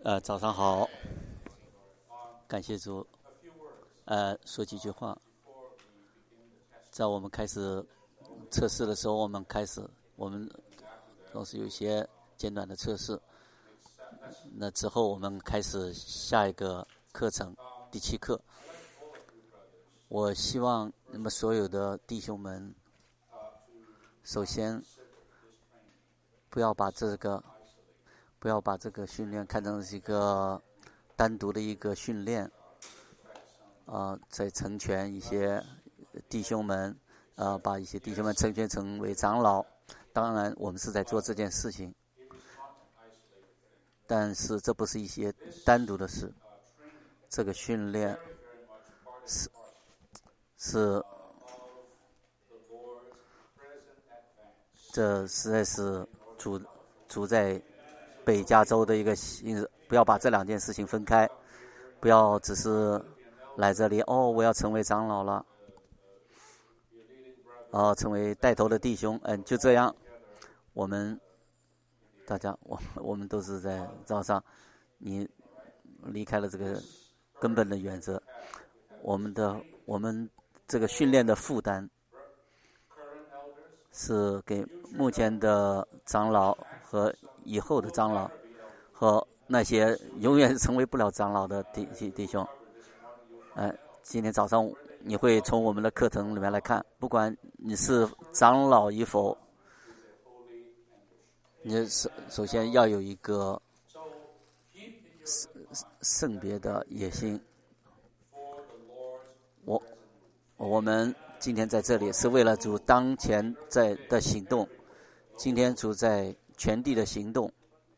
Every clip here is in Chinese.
早上好，感谢主。说几句话。在我们开始测试的时候，我们总是有一些简短的测试。那之后，我们开始下一个课程，第7课。我希望那么所有的弟兄们，首先不要把这个训练看成是一个单独的一个训练。在成全一些弟兄们，把一些弟兄们成全成为长老。当然，我们是在做这件事情，但是这不是一些单独的事。这个训练这实在是主在北加州的一个心思。不要把这2件事情分开，不要只是来这里我要成为长老了，成为带头的弟兄，就这样。大家我们都是在早上，你离开了这个根本的原则。我们这个训练的负担是给目前的长老和以后的长老和那些永远成为不了长老的弟兄。今天早上你会从我们的课程里面来看，不管你是长老与否，你首先要有一个圣别的野心。我们今天在这里是为了主当前的行动。今天主在全地的行动，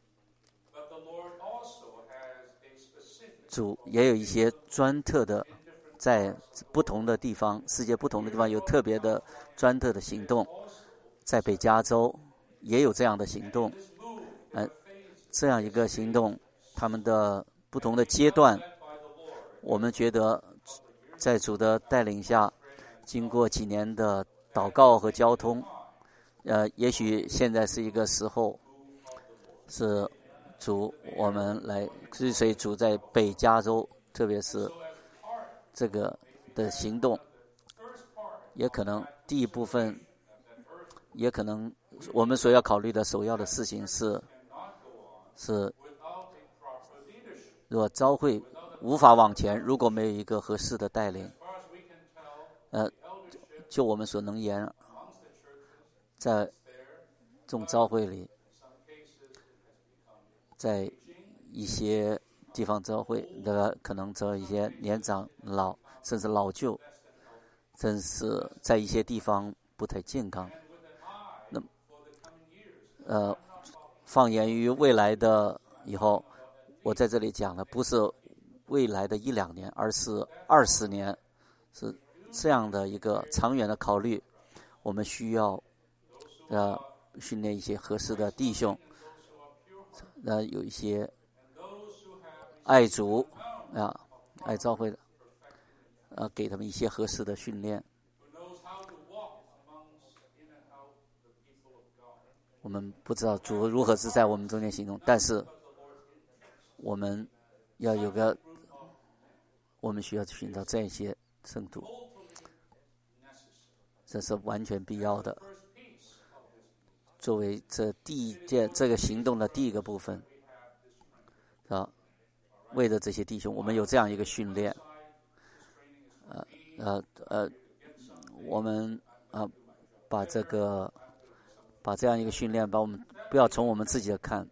主也有一些专特的，在不同的地方，世界不同的地方有特别的专特的行动。在北加州也有这样的行动。这样一个行动，他们的不同的阶段，我们觉得在主的带领下，经过几年的祷告和交通，也许现在是一个时候，是主我们来追随主在北加州，特别是这个的行动，也可能第一部分，也可能我们所要考虑的首要的事情是，如果教会无法往前，如果没有一个合适的带领，就我们所能言，在这种教会里，在一些地方教会的可能这一些年长老甚至老旧，甚至在一些地方不太健康。放眼于未来的以后，我在这里讲的不是未来的1-2年，而是20年，是这样的一个长远的考虑。我们需要训练一些合适的弟兄，有一些爱主爱教会的，给他们一些合适的训练。我们不知道主如何是在我们中间行动，但是我们要我们需要寻找这些圣徒，这是完全必要的。作为这个行动的第一个部分，为了这些弟兄，我们有这样一个训练。我们把这样一个训练，我们不要从我们自己的看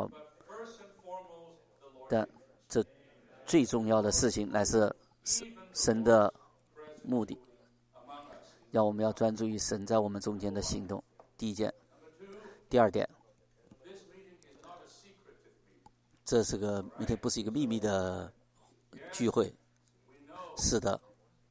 但这最重要的事情乃是神的目的，我们要专注于神在我们中间的行动。第一件，第二点，这是个明天不是一个秘密的聚会。是的，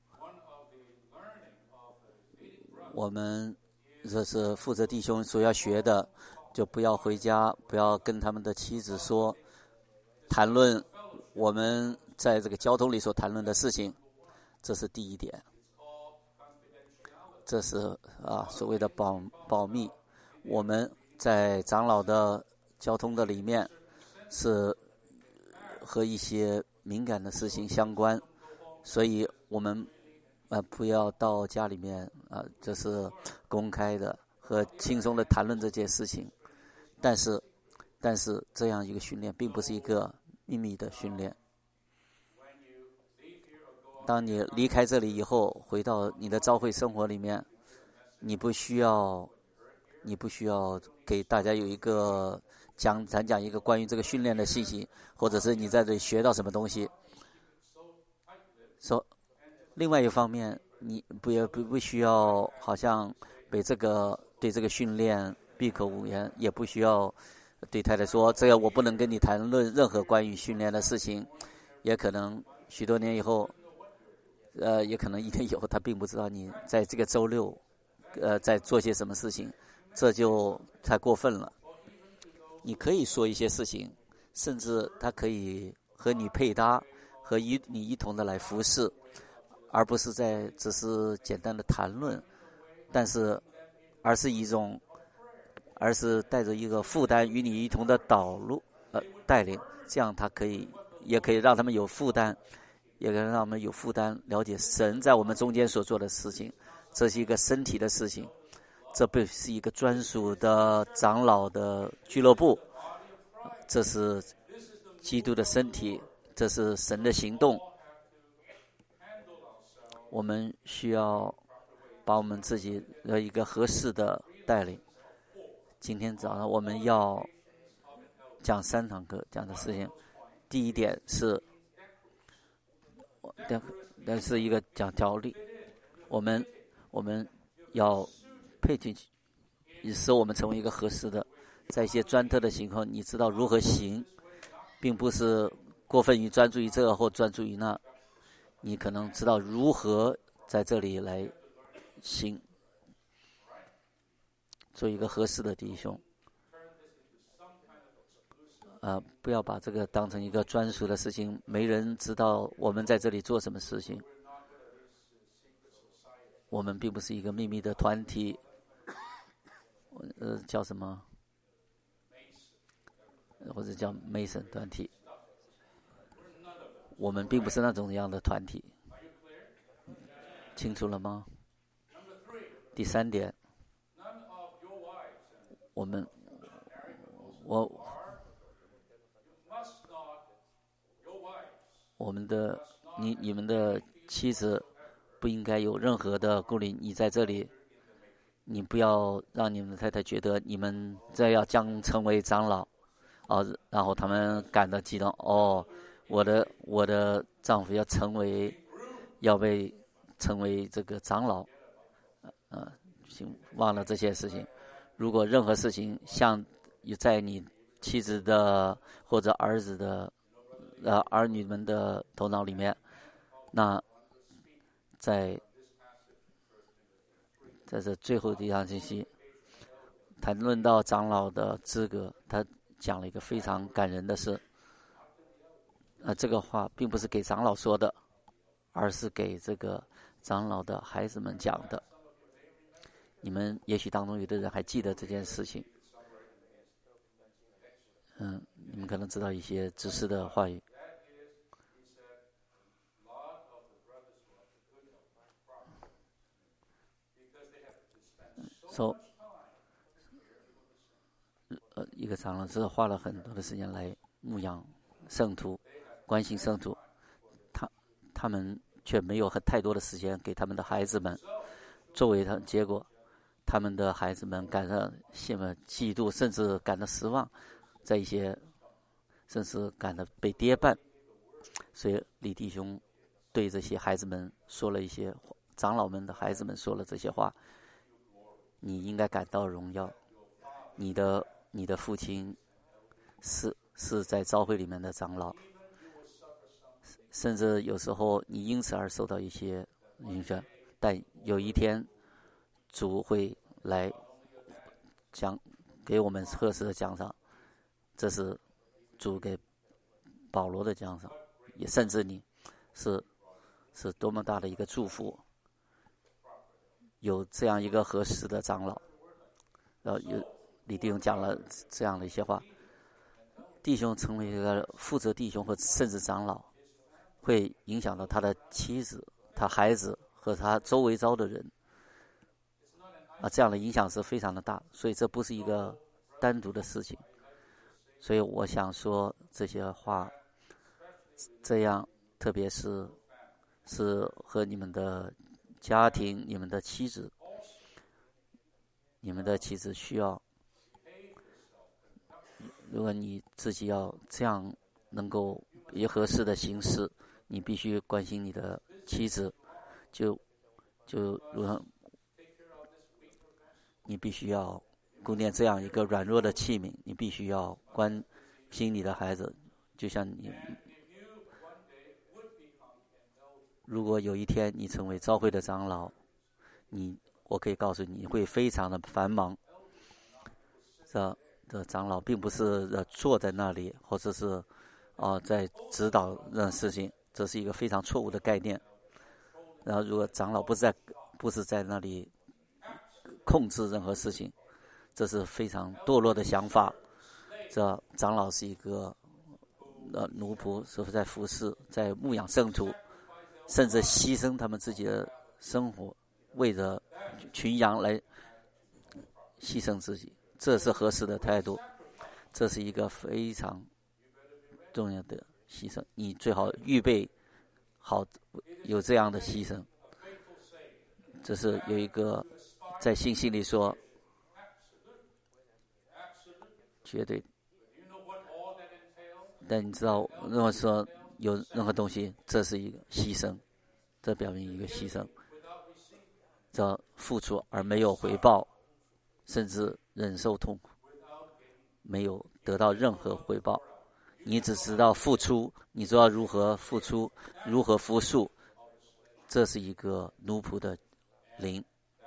我们这是负责弟兄所要学的，就不要回家，不要跟他们的妻子谈论我们在这个交通里所谈论的事情，这是第一点。这是所谓的保密。我们在长老的交通的里面是和一些敏感的事情相关，所以我们不要到家里面就是公开的和轻松的谈论这件事情。但是这样一个训练并不是一个秘密的训练。当你离开这里以后，回到你的教会生活里面，你不需要给大家有一个讲一个关于这个训练的信息，或者是你在这里学到什么东西。另外一方面，你不需要好像对这个训练闭口无言，也不需要对太太说这个我不能跟你谈论任何关于训练的事情。也可能许多年以后，也可能1年以后，他并不知道你在这个周六在做些什么事情，这就太过分了。你可以说一些事情，甚至他可以和你配搭，和你一同的来服侍，而不是只是简单的谈论，而是带着一个负担与你一同的带领，这样也可以让他们有负担，也可以让我们有负担了解神在我们中间所做的事情。这是一个身体的事情，这不是一个专属的长老的俱乐部，这是基督的身体，这是神的行动。我们需要把我们自己的一个合适的带领。今天早上我们要讲3堂课讲的事情。第一点是一个讲条例，我们要配进去，以使我们成为一个合适的，在一些专特的情况，你知道如何行，并不是过分于专注于这个或专注于那，你可能知道如何在这里来行，做一个合适的弟兄。不要把这个当成一个专属的事情，没人知道我们在这里做什么事情。我们并不是一个秘密的团体，叫什么？或者叫 Mason 团体。我们并不是那种样的团体，清楚了吗？第3点，你们的妻子不应该有任何的顾虑。你在这里，你不要让你们的太太觉得你们将成为长老，然后他们感到激动。我的丈夫要成为这个长老，忘了这些事情。如果任何事情像在你妻子的或者儿子的儿女们的头脑里面，那在这最后的一项信息谈论到长老的资格，他讲了一个非常感人的事。这个话并不是给长老说的，而是给这个长老的孩子们讲的。你们也许当中有的人还记得这件事情，你们可能知道一些知识的话语。一个长老是花了很多的时间来牧养圣徒，关心圣徒，他们却没有太多的时间给他们的孩子们。作为结果，他们的孩子们感到嫉妒，甚至感到失望，甚至感到被跌绊。所以李弟兄对这些孩子们说了一些话，长老们的孩子们说了这些话：你应该感到荣耀，你的父亲是在教会里面的长老，甚至有时候你因此而受到一些影响，但有一天主会来给我们合适的奖赏，这是主给保罗的奖赏，也甚至你是多么大的一个祝福，有这样一个合适的长老。李弟兄讲了这样的一些话。 弟兄成为一个负责弟兄或甚至长老，会影响到他的妻子、他孩子和他周围遭的人这样的影响是非常的大，所以这不是一个单独的事情。所以我想说这些话，这样特别是和你们的家庭、你们的妻子需要，如果你自己要这样能够以合适的形式，你必须关心你的妻子，就你必须要顾念这样一个软弱的器皿，你必须要关心你的孩子，就像你，如果有一天你成为教会的长老，我可以告诉你会非常的繁忙。这长老并不是坐在那里，或者是在指导任何事情，这是一个非常错误的概念。然后，如果长老不是在那里控制任何事情，这是非常堕落的想法。这长老是一个奴仆，是在服侍，在牧养圣徒，甚至牺牲他们自己的生活，为了群羊来牺牲自己。这是合适的态度，这是一个非常重要的牺牲。你最好预备好有这样的牺牲。这是有一个在信息里说，绝对。但你知道，如果说有任何东西，这是一个牺牲，这表明一个牺牲，这付出而没有回报，甚至忍受痛苦，没有得到任何回报。你只知道付出，你知道如何付出，如何服输，这是一个奴仆的灵。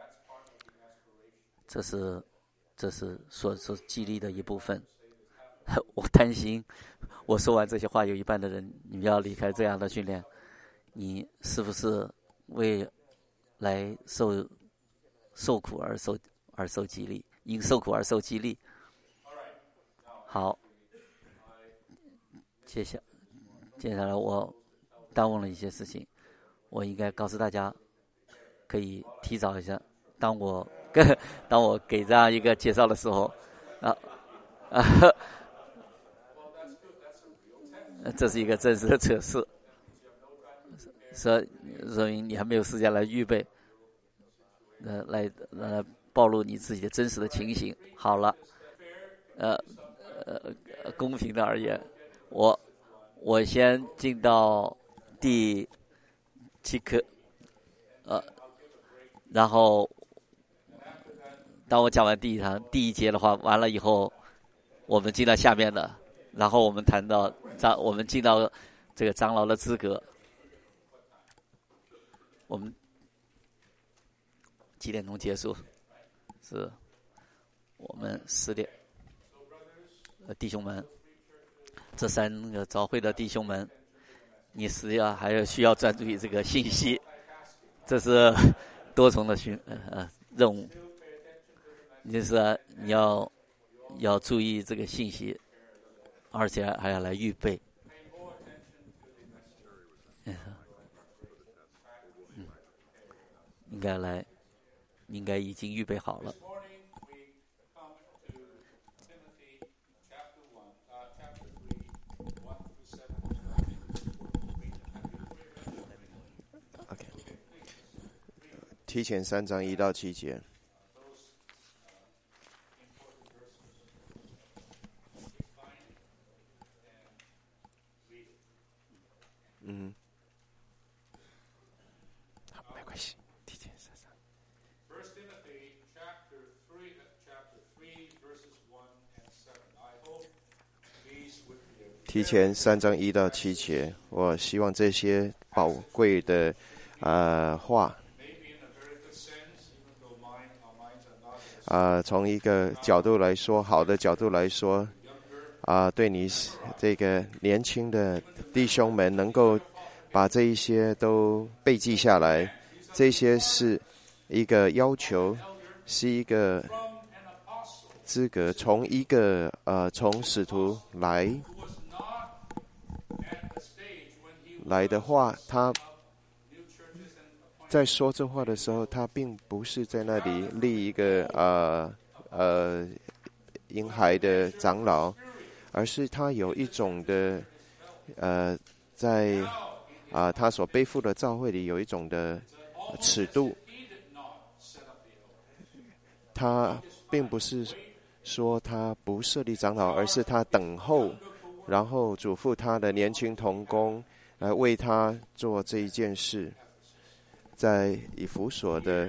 这是所激励的一部分。我担心，我说完这些话，有一半的人你们要离开这样的训练，你是不是为来受苦而受激励？因受苦而受激励。好，接下来我耽误了一些事情，我应该告诉大家，可以提早一下。当我给这样一个介绍的时候，这是一个真实的测试，所以你还没有时间来预备，来暴露你自己的真实的情形。好了，公平的而言，我先进到第7课，然后当我讲完第一节的话，完了以后，我们进到下面的，然后我们谈到我们进到这个长老的资格。我们几点钟结束？是我们10点。弟兄们，这3个教会的弟兄们，你还需要专注于这个信息，这是多重的任务。就是你要注意这个信息，而且还要来预备。应该已经预备好了。 OK， 提前3章1到7节。好，没关系，提前3章。提前3章1到7节，我希望这些宝贵的话，从一个角度来说，好的角度来说，对你这个年轻的弟兄们能够把这一些都背记下来，这些是一个要求，是一个资格，从从使徒来的话，他在说这话的时候，他并不是在那里立一个婴孩的长老，而是他有一种的在他所背负的教会里有一种的尺度。他并不是说他不设立长老，而是他等候，然后嘱咐他的年轻同工来为他做这一件事。在以弗所的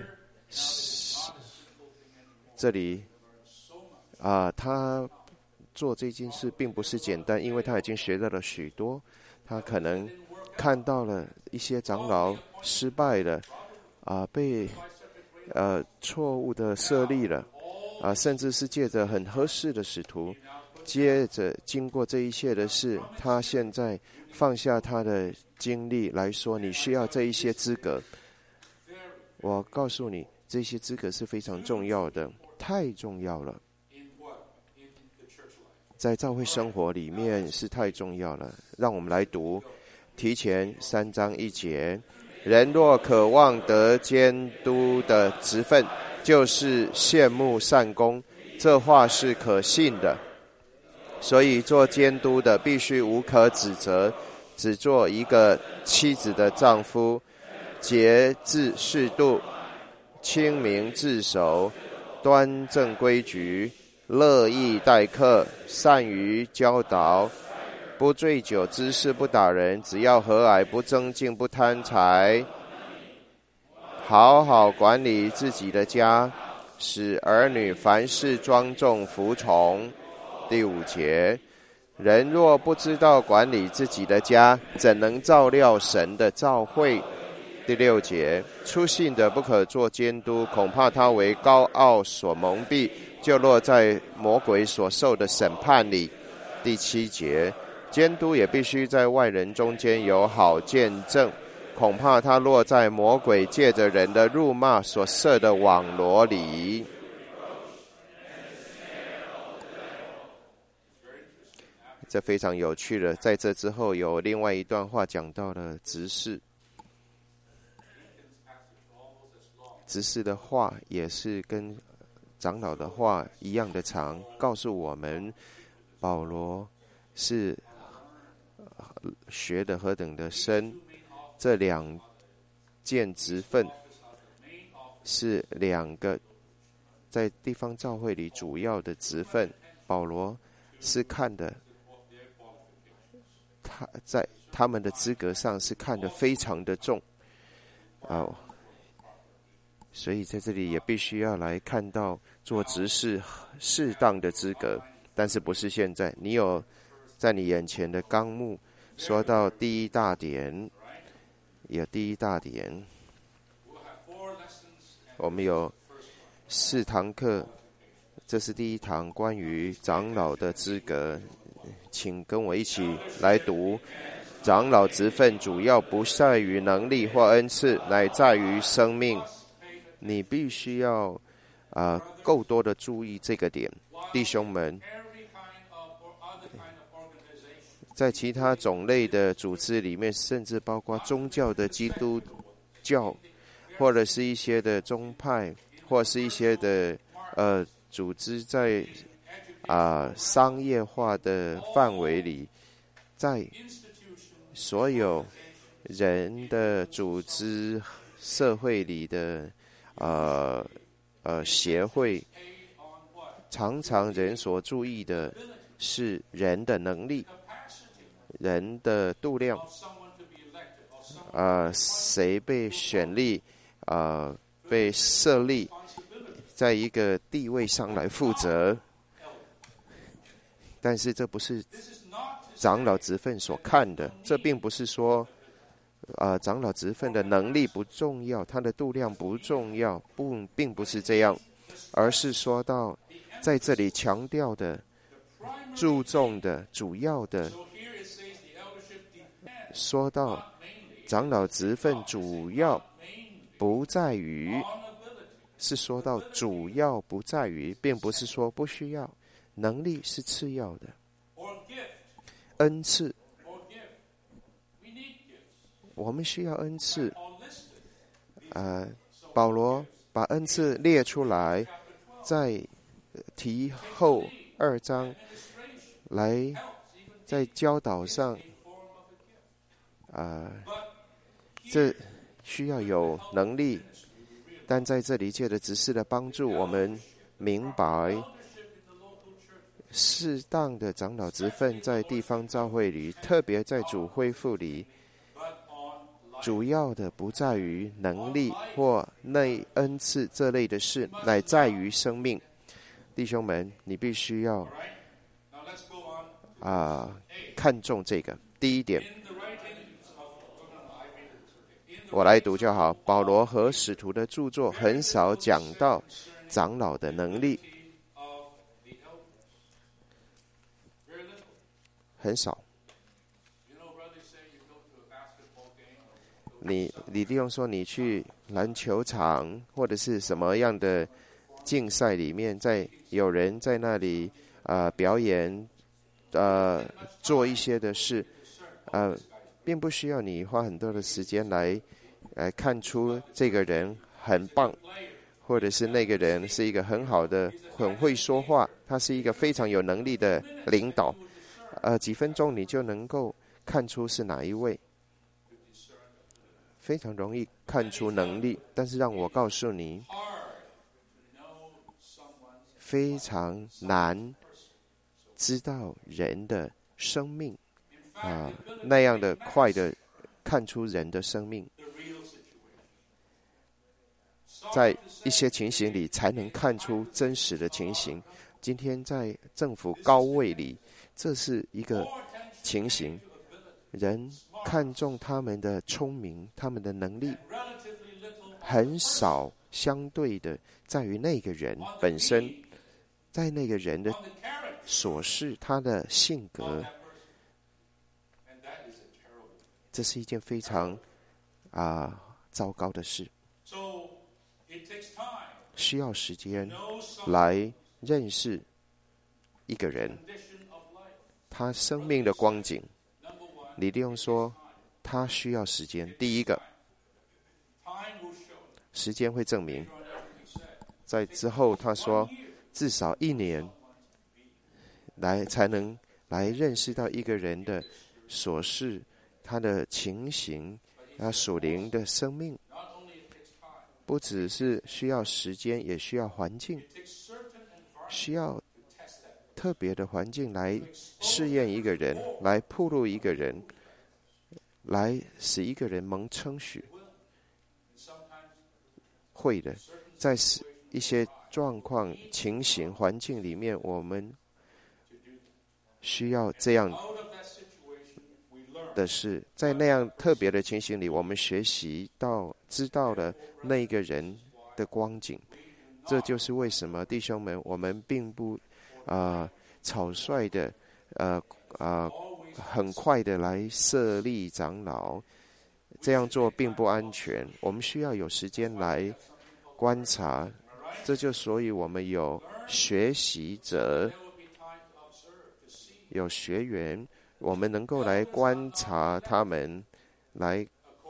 这里他做这件事并不是简单，因为他已经学到了许多，他可能看到了一些长老失败了，被错误的设立了，甚至是借着很合适的使徒，接着经过这一切的事，他现在放下他的精力来说，你需要这一些资格。我告诉你，这些资格是非常重要的，太重要了。在教会生活里面是太重要了。让我们来读提前3章1节：人若渴望得监督的职分，就是羡慕善功，这话是可信的。所以做监督的必须无可指责，只做一个妻子的丈夫，节制适度，清明自守，端正规矩，乐意待客，善于教导，不醉酒滋事，不打人，只要和蔼，不争竞，不贪财，好好管理自己的家，使儿女凡事庄重服从。第5节，人若不知道管理自己的家，怎能照料神的召会？第6节，粗信的不可做监督，恐怕他为高傲所蒙蔽，就落在魔鬼所受的审判里。第7节，监督也必须在外人中间有好见证，恐怕他落在魔鬼借着人的辱骂所设的网罗里。这非常有趣了。在这之后有另外一段话讲到了执事，执事的话也是跟长老的话一样的长，告诉我们保罗是学的何等的深。这2件职分是2个在地方教会里主要的职分，保罗是看的，他在他们的资格上是看得非常的重所以在这里也必须要来看到做执事适当的资格，但是不是现在。你有在你眼前的纲目说到第1大点，有第1大点，我们有4堂课，这是第1堂关于长老的资格，请跟我一起来读。长老职分主要不在于能力或恩赐，乃在于生命。你必须要够多的注意这个点，弟兄们。在其他种类的组织里面，甚至包括宗教的基督教，或者是一些的宗派，或是一些的组织，在商业化的范围里，在所有人的组织社会里的协会，常常人所注意的是人的能力，人的度量，谁被选立，被设立在一个地位上来负责。但是这不是长老职分所看的，这并不是说长老职分的能力不重要，他的度量不重要，并不是这样，而是说到在这里强调的、注重的、主要的，说到长老职分主要不在于是说到主要不在于，并不是说不需要，能力是次要的。恩赐，我们需要恩赐。保罗把恩赐列出来，在提后2章来在教导上，这需要有能力，但在这里借着执事的帮助，我们明白适当的长老职分在地方教会里，特别在主恢复里，主要的不在于能力或内恩赐这类的事，乃在于生命。弟兄们，你必须要看重这个。第一点，我来读就好。保罗和使徒的著作很少讲到长老的能力，很少。你利用说你去篮球场或者是什么样的竞赛里面，有人在那里表演做一些的事，并不需要你花很多的时间来看出这个人很棒，或者是那个人是一个很好的很会说话，他是一个非常有能力的领导，几分钟你就能够看出是哪一位，非常容易看出能力。但是让我告诉你，非常难知道人的生命那样的快的看出人的生命，在一些情形里才能看出真实的情形。今天在政府高位里，这是一个情形，人看重他们的聪明，他们的能力，很少相对的在于那个人本身，在那个人的所事，他的性格。这是一件非常糟糕的事，需要时间来认识一个人他生命的光景。李利用说他需要时间。第一个，时间会证明。在之后他说至少1年才能来认识到一个人的所事，他的情形，他属灵的生命。不只是需要时间，也需要环境，需要特别的环境来试验一个人，来暴露一个人，来使一个人蒙称许。会的，在一些状况、情形、环境里面，我们需要这样的事。在那样特别的情形里，我们学习到知道了那个人的光景。这就是为什么弟兄们，我们并不草率的很快的来设立长老，这样做并不安全。我们需要有时间来观察，这就所以我们有学习者，有学员，我们能够来观察他们，来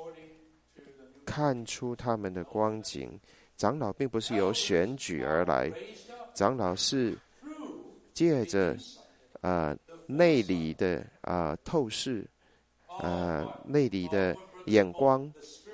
看出他们的光景。长老并不是由选举而来，长老是借着内里的透视，内里的眼光。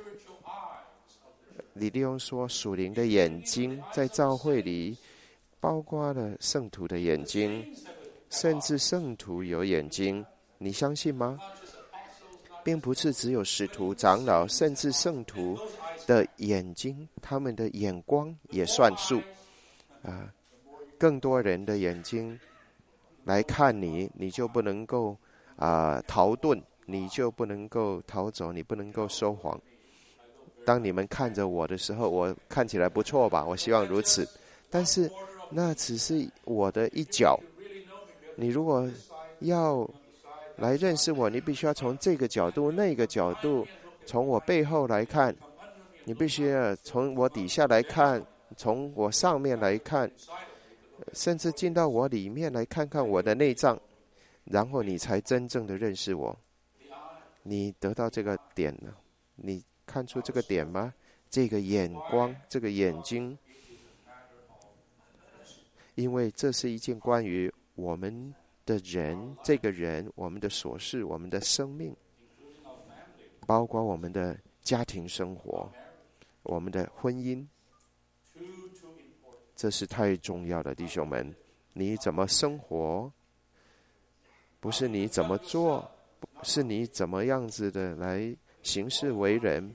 李利用说属灵的眼睛在教会里包括了圣徒的眼睛，甚至圣徒有眼睛，你相信吗？并不是只有使徒长老，甚至圣徒的眼睛，他们的眼光也算数更多人的眼睛来看你，你就不能够逃遁，你就不能够逃走，你不能够说谎。当你们看着我的时候，我看起来不错吧？我希望如此，但是那只是我的一角。你如果要来认识我，你必须要从这个角度、那个角度，从我背后来看，你必须要从我底下来看， 从我上面来看，甚至进到我里面来看看我的内脏，然后你才真正的认识我。你得到这个点了？你看出这个点吗？这个眼光，这个眼睛，因为这是一件关于我们的人，这个人，我们的琐事，我们的生命，包括我们的家庭生活，我们的婚姻，这是太重要的，弟兄们。你怎么生活，不是你怎么做，是你怎么样子的来行事为人，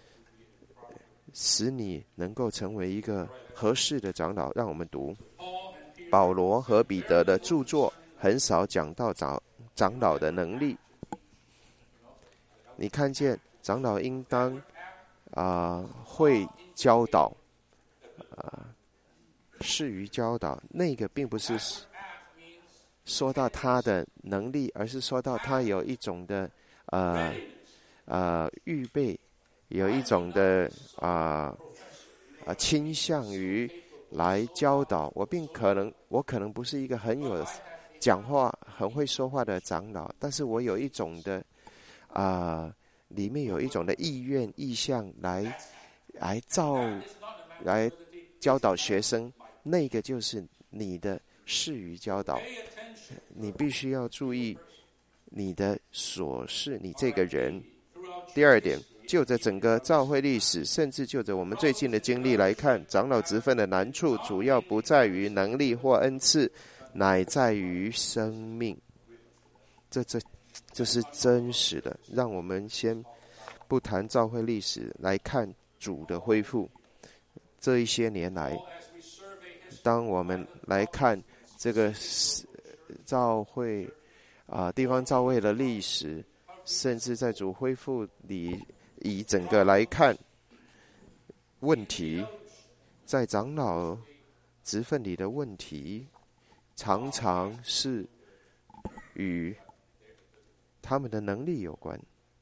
使你能够成为一个合适的长老。让我们读保罗和彼得的著作，很少讲到长老的能力。你看见长老应当会教导，适于教导，那个并不是说到他的能力，而是说到他有一种的预备，有一种的倾向于来教导。我可能不是一个很有讲话、很会说话的长老，但是我有一种的里面有一种的意愿、意向来教导学生，那个就是你的适于教导。你必须要注意你的琐事，你这个人。第二点，就着整个教会历史，甚至就着我们最近的经历来看，长老职分的难处主要不在于能力或恩赐，乃在于生命。这是真实的。让我们先不谈教会历史，来看主的恢复。这一些年来，当我们来看这个教会地方教会的历史，甚至在主恢复里，以整个来看问题，在长老职分里的问题，常常是与他们的能力有关。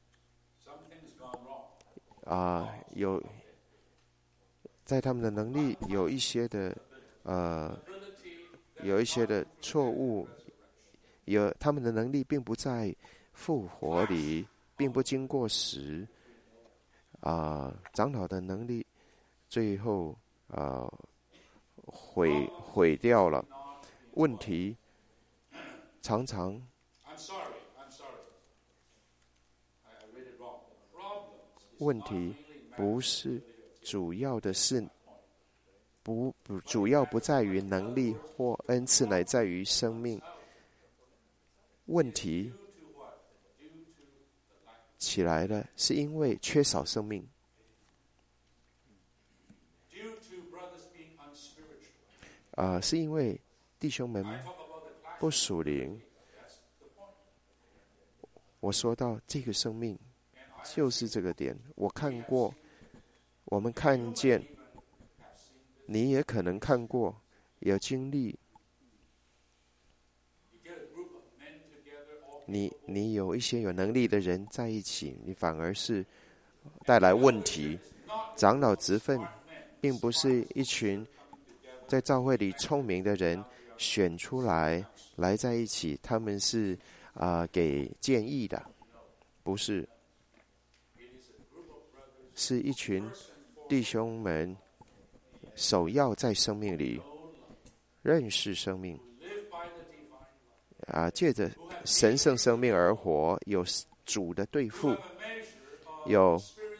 在他们的能力有一些的错误，他们的能力并不在复活里，并不经过时，长老的能力最后毁掉了。问题常常不是主要的是主要不在于能力或恩赐，乃在于生命。问题起来了，是因为缺少生命，是因为弟兄们不属灵。我说到这个生命，就是这个点。我们看见，你也可能看过，有经历。你有一些有能力的人在一起，你反而是带来问题。长老职分并不是一群在教会里聪明的人选出来在一起，他们是给建议的，不是，是一群弟兄们首要在生命里认识生命，借着神圣生命而活，有主的对付，有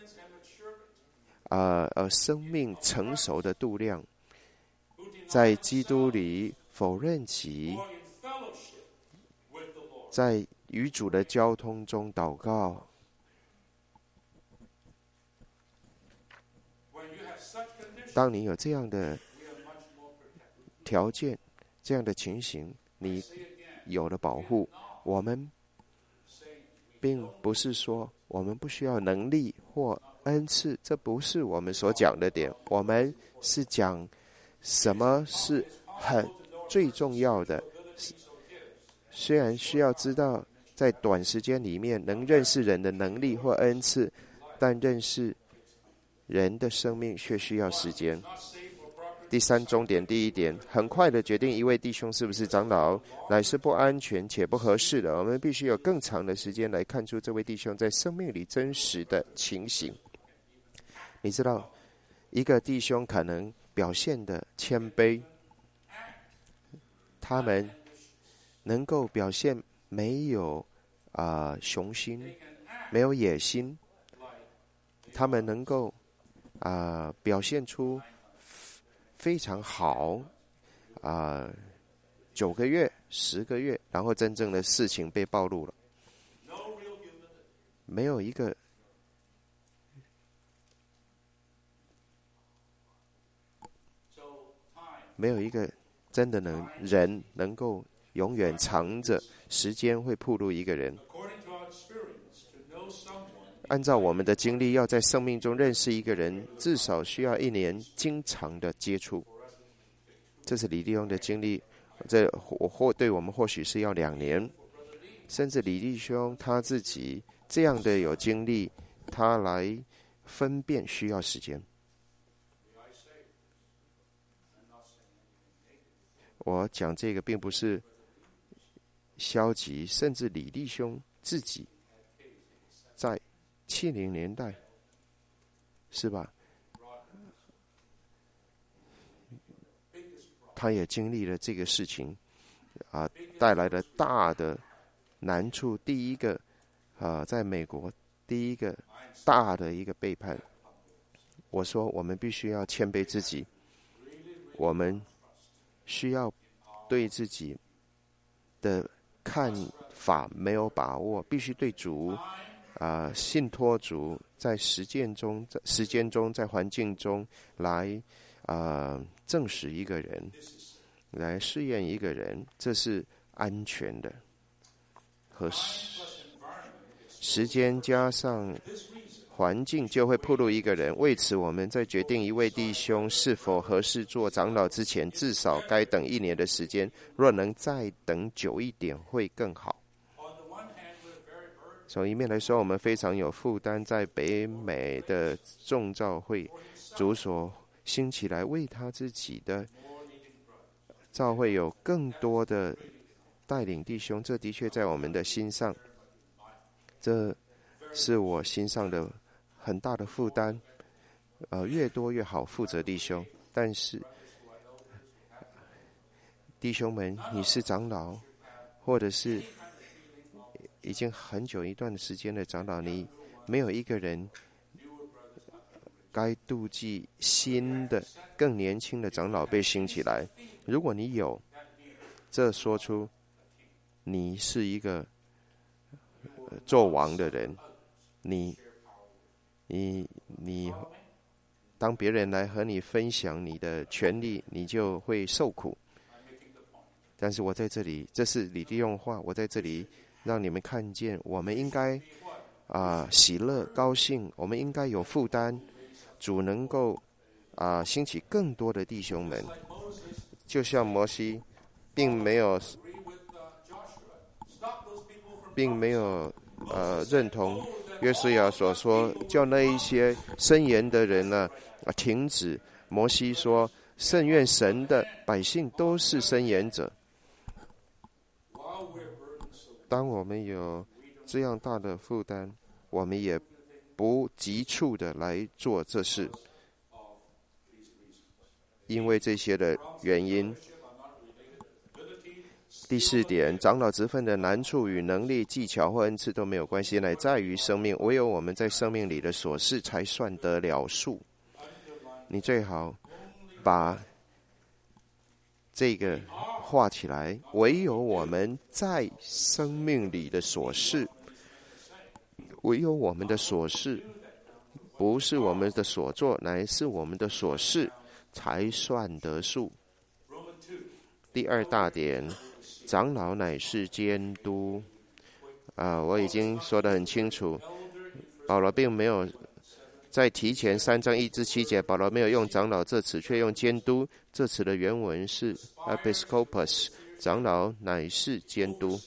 生命成熟的度量，在基督里否认己，在与主的交通中祷告。当你有这样的条件，这样的情形，你有了保护。我们并不是说我们不需要能力或恩赐，这不是我们所讲的点。我们是讲什么是最重要的。虽然需要知道在短时间里面能认识人的能力或恩赐，但认识人的生命却需要时间。 第三重点，第一点，很快的决定一位弟兄是不是长老，乃是不安全且不合适的。我们必须有更长的时间来看出这位弟兄在生命里真实的情形。你知道，一个弟兄可能表现的谦卑，他们能够表现没有雄心，没有野心，他们能够表现出非常好9个月、10个月，然后真正的事情被暴露了，没有一个真的人能够永远藏着，时间会暴露一个人。按照我们的经历，要在生命中认识一个人，至少需要1年经常的接触。这是李弟兄的经历，对我们或许是要2年，甚至李弟兄他自己这样的有经历，他来分辨需要时间。我讲这个并不是消极，甚至李弟兄自己在70年代，是吧？他也经历了这个事情，带来了大的难处。第一个，在美国第一个大的一个背叛。我说，我们必须要谦卑自己，我们需要对自己的看法没有把握，必须对主信托主，在时间中，在环境中来证实一个人，来试验一个人，这是安全的。和时间加上环境就会暴露一个人。为此，我们在决定一位弟兄是否合适做长老之前，至少该等1年的时间，若能再等久一点会更好。从一面来说，我们非常有负担，在北美的众召会，主所兴起来为他自己的召会有更多的带领弟兄，这的确在我们的心上，这是我心上的很大的负担。越多越好，负责弟兄。但是弟兄们，你是长老，或者是已经很久一段时间的长老，你没有一个人该妒忌新的更年轻的长老被兴起来。如果你有，这说出你是一个做王的人，你当别人来和你分享你的权利，你就会受苦。但是我在这里，这是李弟兄话，我在这里让你们看见，我们应该喜乐高兴，我们应该有负担。主能够兴起更多的弟兄们，就像摩西并没有认同约书亚所说，叫那一些申言的人停止。摩西说，甚愿神的百姓都是申言者。当我们有这样大的负担，我们也不急促的来做这事，因为这些的原因。第4点，长老职分的难处与能力、技巧或恩赐都没有关系，乃在于生命。唯有我们在生命里的所事才算得了数。你最好把这个画起来，唯有我们在生命里的所事，唯有我们的所事，不是我们的所作，乃是我们的所事才算得数。第2大点，长老乃是监督。我已经说得很清楚，保罗并没有在提前3章1至7节，保罗没有用长老这词，却用监督这词的原文是 episkopos， 长老乃是监督。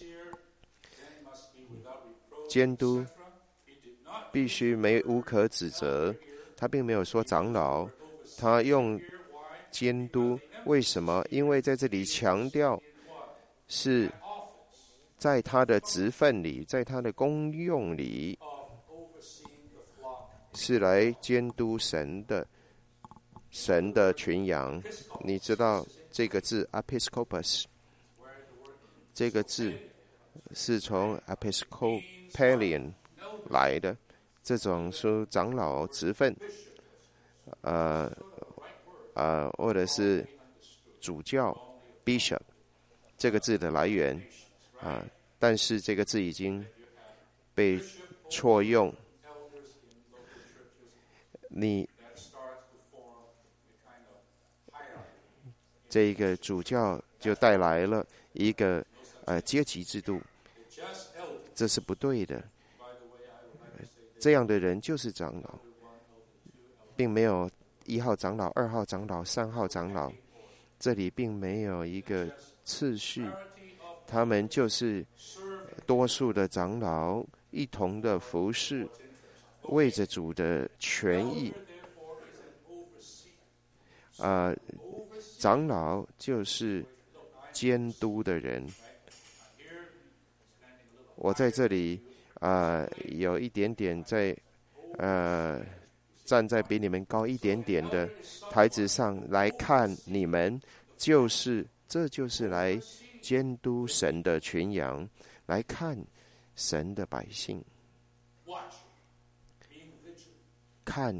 监督必须无可指责，他并没有说长老，他用监督。为什么？因为在这里强调是在他的职分里，在他的功用里，是来监督神的群羊。你知道这个字 episcopus 这个字是从 episcopalian 来的，这种说长老职分，或者是主教 bishop 这个字的来源但是这个字已经被错用。这个主教就带来了一个阶级制度，这是不对的。这样的人就是长老，并没有1号长老、2号长老、3号长老，这里并没有一个次序，他们就是多数的长老一同的服侍，为着主的权益。长老就是监督的人。我在这里有一点点在站在比你们高一点点的台子上来看你们，这就是来监督神的群羊，来看神的百姓，看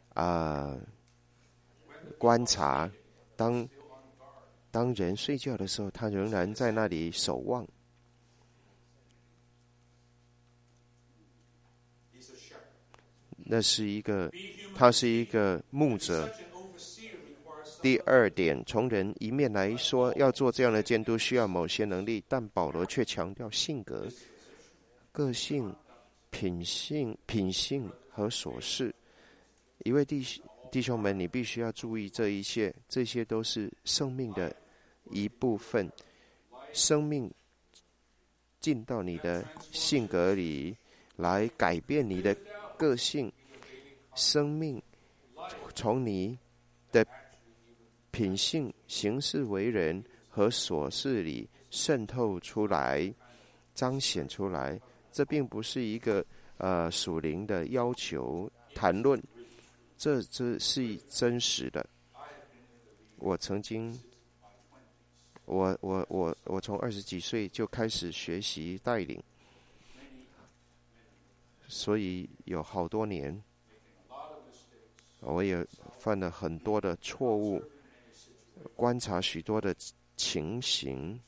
观察。当人睡觉的时候，他仍然在那里守望。他是一个牧者。第二点，从人一面来说，要做这样的监督需要某些能力，但保罗却强调性格、个性、品性和琐事。一位弟兄们，你必须要注意这一切，这些都是生命的一部分。生命进到你的性格里来改变你的个性，生命从你的品性、行事为人和琐事里渗透出来、彰显出来。这并不是一个属灵的要求谈论，这是真实的。我曾经，我从20几岁就开始学习带领，所以有好多年，我也犯了很多的错误，观察许多的情形，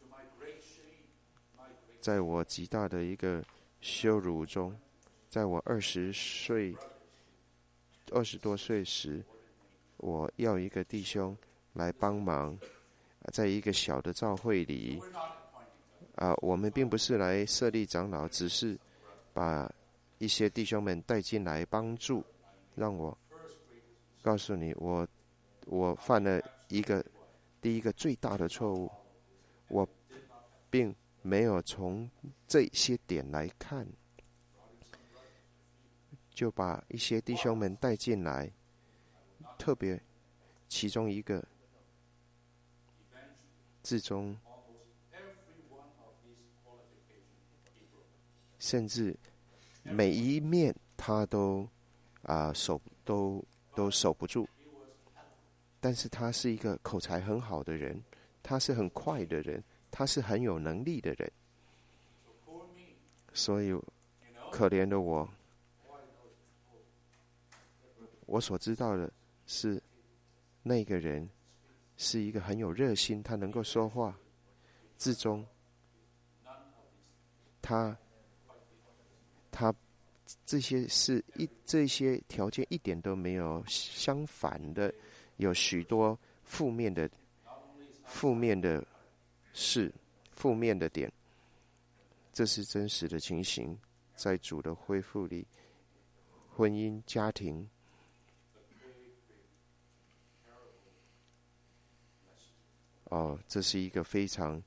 在我极大的一个羞辱中，在我20多岁时，我要一个弟兄来帮忙，在一个小的教会里，我们并不是来设立长老，只是把一些弟兄们带进来帮助。让我告诉你，我犯了第一个最大的错误，我并没有从这些点来看，就把一些弟兄们带进来，特别其中一个至终，甚至每一面他都守不住。但是他是一个口才很好的人，他是很快的人，他是很有能力的人。所以可怜的我所知道的是，那个人是一个很有热心，他能够说话，至终他这些条件一点都没有，相反的有许多负面的事、负面的点。这是真实的情形，在主的恢复里，婚姻、家庭，这是一个非常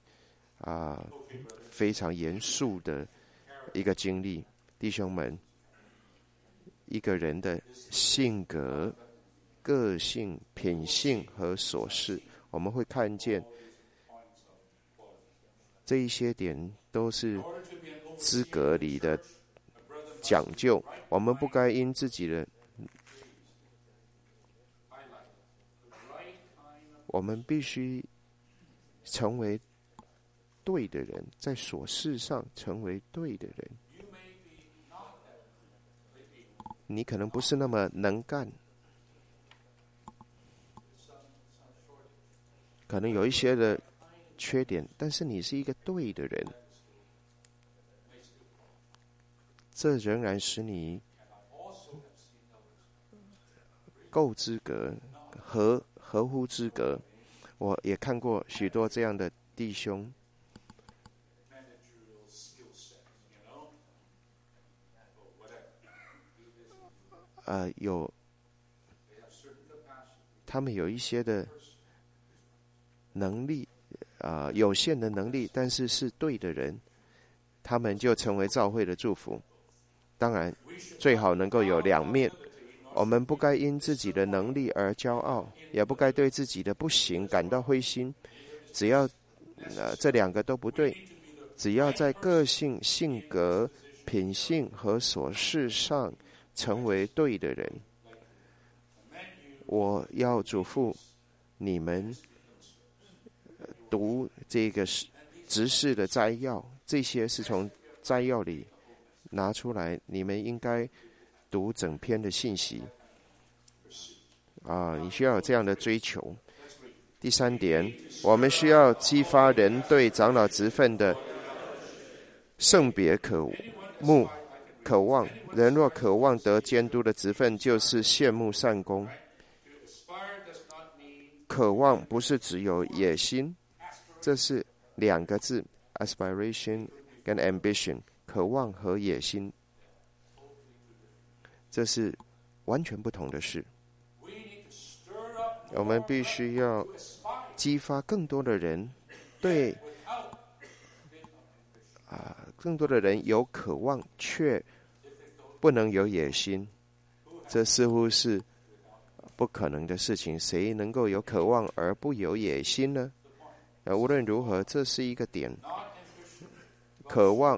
严肃的一个经历。弟兄们，一个人的性格个性、品性和所事。我们会看见这一些点都是资格里的讲究。我们不该因自己的，我们必须成为对的人，在所事上成为对的人。你可能不是那么能干，可能有一些的缺点，但是你是一个对的人，这仍然使你够资格，合乎资格。我也看过许多这样的弟兄，他们有一些的能力，有限的能力，但是是对的人，他们就成为教会的祝福。当然，最好能够有两面。我们不该因自己的能力而骄傲，也不该对自己的不行感到灰心。只要这两个都不对，只要在个性、性格、品性和所事上成为对的人。我要嘱咐你们读这个执事的摘要，这些是从摘要里拿出来，你们应该读整篇的信息你需要有这样的追求。第三点，我们需要激发人对长老职分的圣别渴望。人若渴望得监督的职分，就是羡慕善功。渴望不是只有野心，这是两个字 aspiration 跟 ambition， 渴望和野心这是完全不同的事。我们必须要激发更多的人对更多的人有渴望，却不能有野心，这似乎是不可能的事情。谁能够有渴望而不有野心呢？无论如何，这是一个点。渴望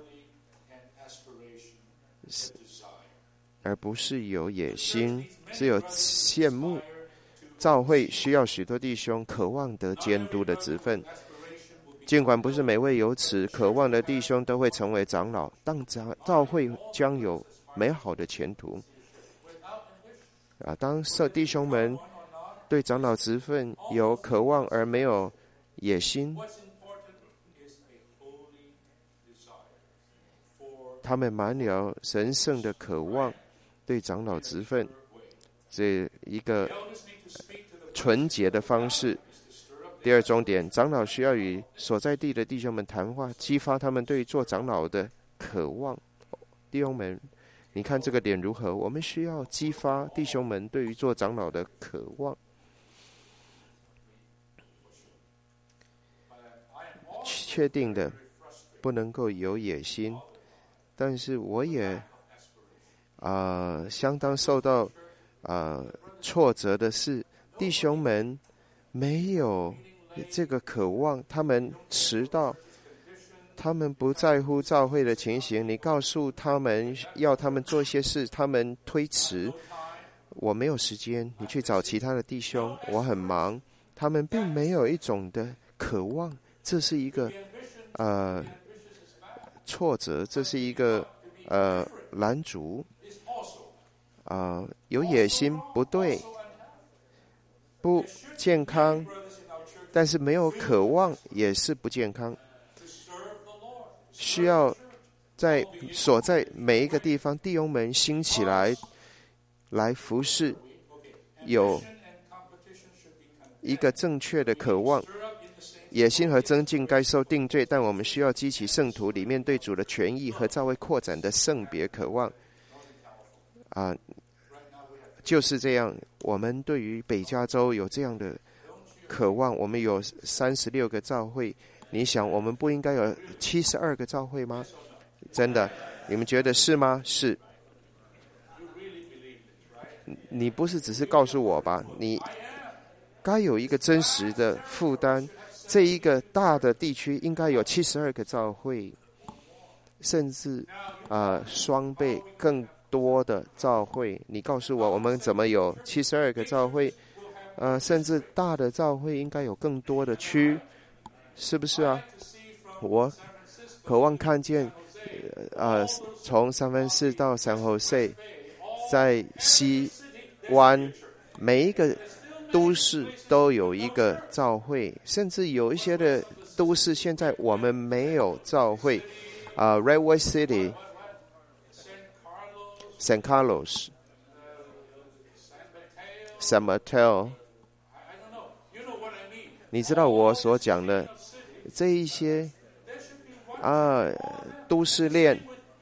而不是有野心，是有羡慕。教会需要许多弟兄渴望得监督的职分，尽管不是每位有此渴望的弟兄都会成为长老，但教会将有美好的前途。当弟兄们对长老职分有渴望而没有野心，他们满了神圣的渴望对长老职分，这一个纯洁的方式。第二重点，长老需要与所在地的弟兄们谈话，激发他们对做长老的渴望。弟兄们，你看这个点如何？我们需要激发弟兄们对于做长老的渴望。确定的，不能够有野心，但是我也相当受到挫折的是，弟兄们没有这个渴望，他们迟到，他们不在乎教会的情形，你告诉他们要他们做一些事，他们推迟，我没有时间，你去找其他的弟兄，我很忙，他们并没有一种的渴望，这是一个挫折，这是一个拦阻。有野心不对，不健康，但是没有渴望也是不健康。需要所在每一个地方，弟兄们兴起来服侍，有一个正确的渴望。野心和增进该受定罪，但我们需要激起圣徒里面对主的权益和教会扩展的圣别渴望。就是这样，我们对于北加州有这样的渴望。我们有36个教会，你想我们不应该有72个教会吗？真的，你们觉得是吗？是。 你不是只是告诉我吧？你该有一个真实的负担。这一个大的地区应该有72个教会，甚至双倍更多的教会。你告诉我，我们怎么有72个教会？甚至大的教会应该有更多的区，是不是啊？我渴望看见，从三藩市到San Jose，在西湾每一个都市都有一个教会，甚至有一些的都市现在我们没有教会。Redwood City、San Carlos、San Mateo， 你知道我所讲的这一些都市链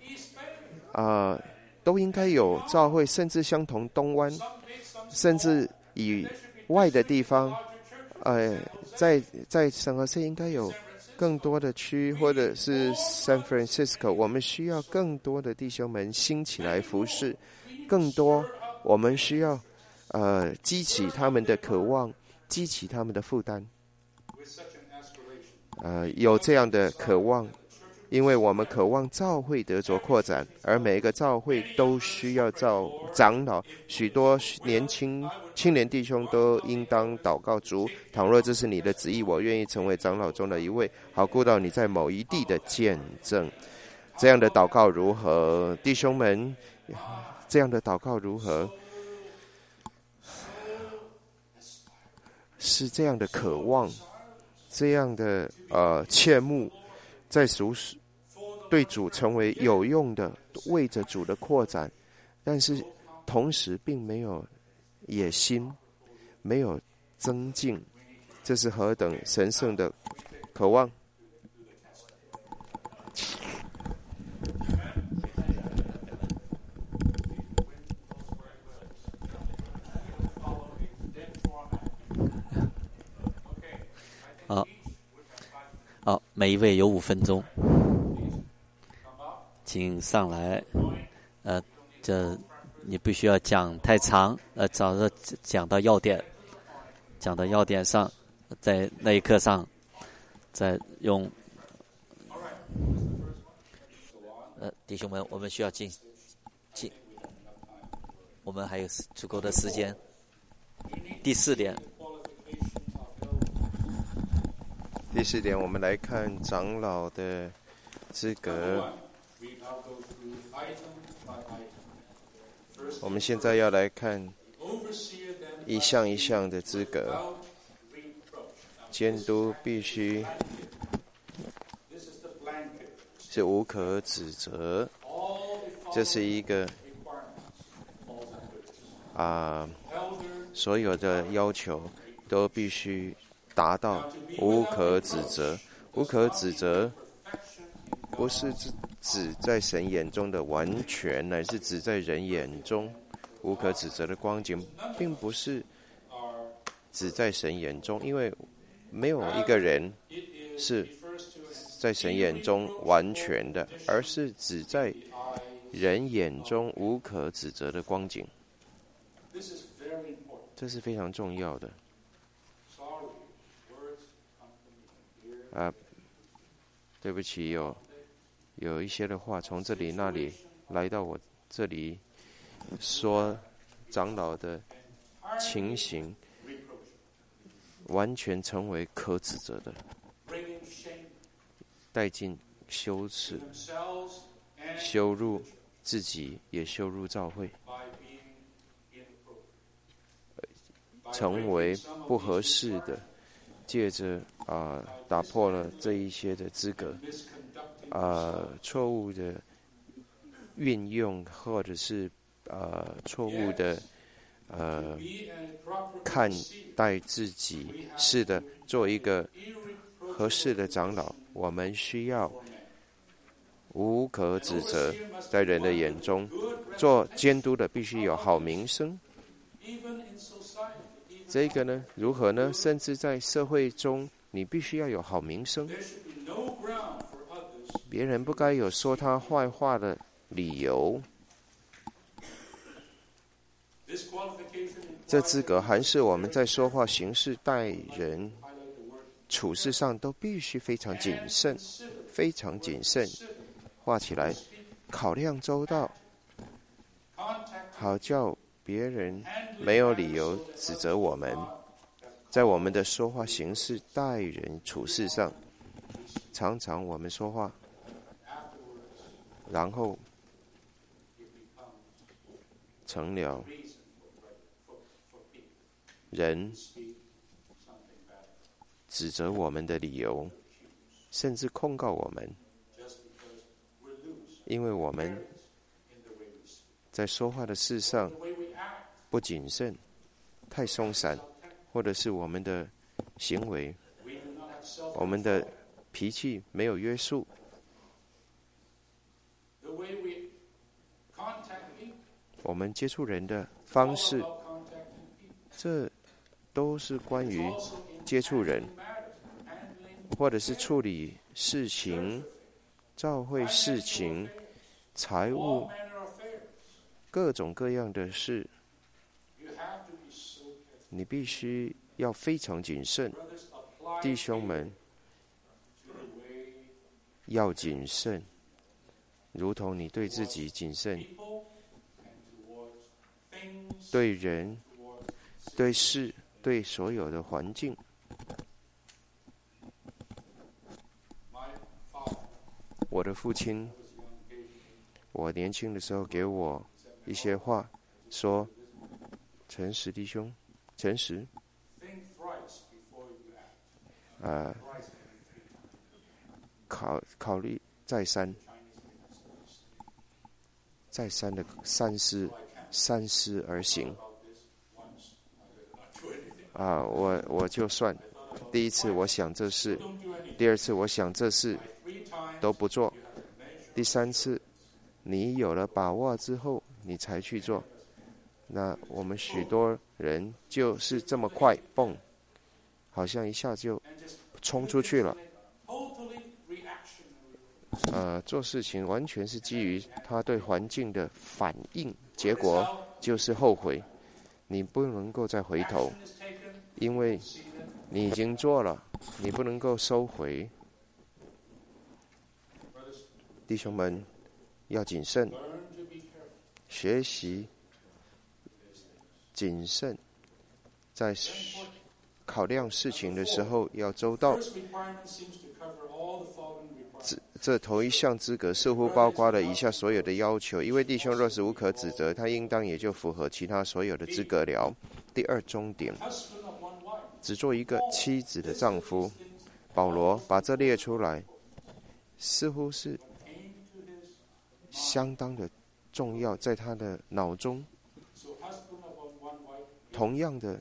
都应该有教会，甚至相同东湾，甚至以外的地方，在San Jose应该有更多的区，或者是 San Francisco， 我们需要更多的弟兄们兴起来服侍，更多我们需要激起他们的渴望，激起他们的负担，有这样的渴望。因为我们渴望教会得着扩展，而每一个教会都需要长老。许多青年弟兄都应当祷告主，倘若这是你的旨意，我愿意成为长老中的一位，好顾到你在某一地的见证。这样的祷告如何，弟兄们？这样的祷告如何？是这样的渴望，这样的切慕，在对主成为有用的，为着主的扩展，但是同时并没有野心，没有增进，这是何等神圣的渴望！ 好，每一位有5分钟，请上来。这你不需要讲太长，早着讲到要点，讲到要点上，在那一刻上，再用。弟兄们，我们需要进，我们还有足够的时间。第4点。 我们来看长老的资格。我们现在要来看一项一项的资格。监督必须是无可指责，这是一个所有的要求都必须达到无可指责。无可指责不是指在神眼中的完全，乃是指在人眼中无可指责的光景，并不是指在神眼中，因为没有一个人是在神眼中完全的，而是指在人眼中无可指责的光景。这是非常重要的。对不起，有一些的话从这里那里来到我这里，说长老的情形完全成为可指责的，带进羞耻，羞辱自己，也羞辱教会，成为不合适的，借着打破了这一些的资格，错误的运用，或者是错误的看待自己。是的，做一个合适的长老，我们需要无可指责，在人的眼中，做监督的必须有好名声。这个呢，如何呢？甚至在社会中，你必须要有好名声，别人不该有说他坏话的理由。 这资格还是我们在说话、行事、待人、处事上都必须非常谨慎，非常谨慎。画起来，考量周到，好叫别人没有理由指责我们。在我们的说话、行事、待人、处事上，常常我们说话，然后成了人指责我们的理由，甚至控告我们，因为我们在说话的事上不谨慎，太松散，或者是我们的行为，我们的脾气没有约束，我们接触人的方式，这都是关于接触人，或者是处理事情、教会事情、财务，各种各样的事，你必须要非常谨慎。弟兄们，要谨慎，如同你对自己谨慎，对人、对事、对所有的环境。我的父亲，我年轻的时候给我一些话，说：诚实弟兄，诚实，考虑再三的三思而行。我就算第一次我想这事，第二次我想这事都不做，第三次你有了把握之后你才去做。那我们许多人就是这么快，蹦，好像一下就冲出去了。做事情完全是基于他对环境的反应，结果就是后悔。你不能够再回头，因为你已经做了，你不能够收回。弟兄们，要谨慎，学习谨慎，在考量事情的时候要周到。这头一项资格似乎包括了以下所有的要求：一位弟兄若是无可指责，他应当也就符合其他所有的资格了。第二重点，只做一个妻子的丈夫。保罗把这列出来，似乎是相当的重要，在他的脑中。同样的，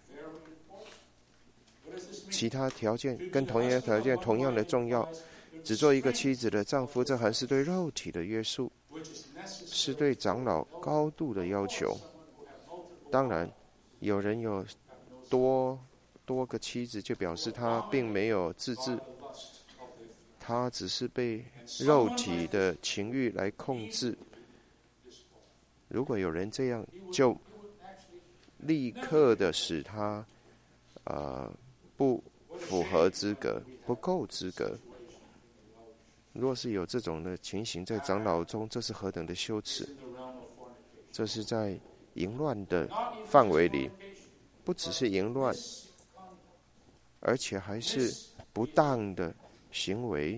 其他条件跟同样的条件同样的重要。只做一个妻子的丈夫，这还是对肉体的约束，是对长老高度的要求。当然，有人有多个妻子，就表示他并没有自制，他只是被肉体的情欲来控制。如果有人这样，就立刻的使他不符合资格，不够资格。若是有这种的情形在长老中，这是何等的羞耻！这是在淫乱的范围里，不只是淫乱，而且还是不当的行为，